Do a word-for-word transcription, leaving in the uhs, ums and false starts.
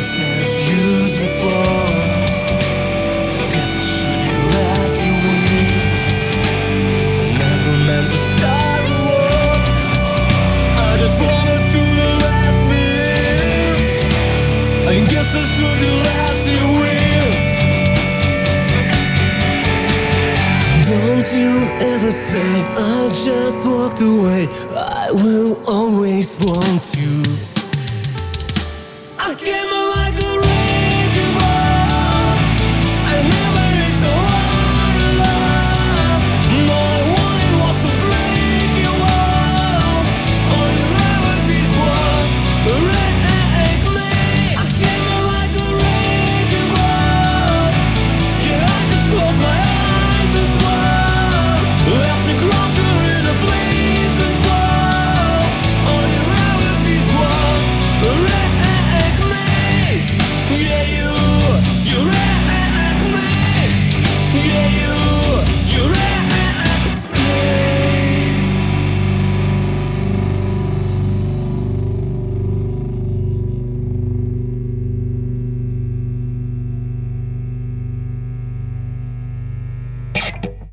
instead of using force. Guess I should've let you win. Never meant to start a war. I just wanted to let me in. I guess I should've let you win. Don't you ever say I just walked away. I will always want you.